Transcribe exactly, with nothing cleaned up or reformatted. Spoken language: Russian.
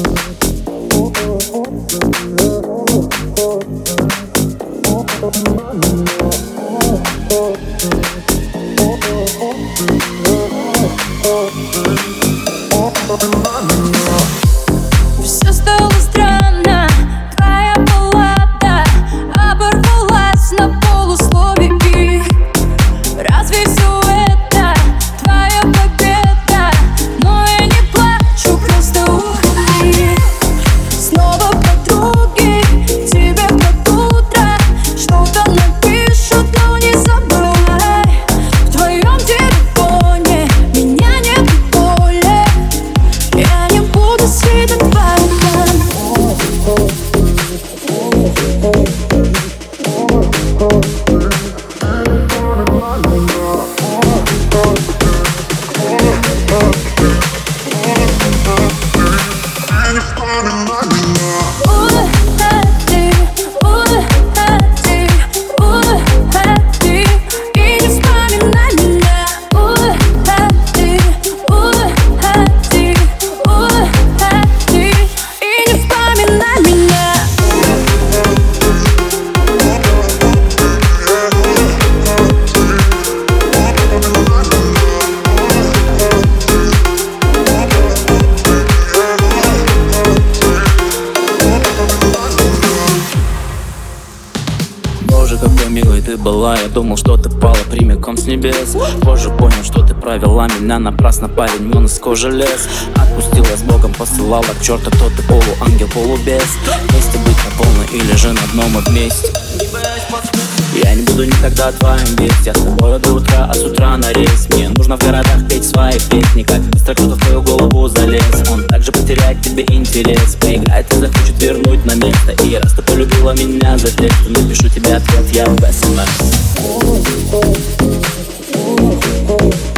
Все стало странно, твоя баллада оборвалась на полуслове. И разве все это твоя победа? Но я не плачу, просто уходи. Снова подруги тебе под утро что-то напишут, но не забывай. В твоем телефоне меня нет более. Я не буду сидеть по рукам. Уходи, уходи, уходи и не вспоминай меня. Уходи, уходи, уходи и не вспоминай меня. Боже, какой милой ты была, я думал, что ты пала прямиком с небес. Позже понял, что ты провела меня напрасно, парень, вон из кожи лез. Отпустила с Богом, посылала к черту, кто ты, полуангел, полубес. Вместе быть на полной или же на дно мы вместе. Я не буду никогда твоим весть. Я с тобой до утра, а с утра на рейс. Мне нужно в городах петь свои песни. Как быстро кто-то в твою голову залез. Он также потеряет тебе интерес. Поиграет и захочет вернуть на место. И раз ты полюбила меня за текст, напишу тебе ответ я в эс эм эс.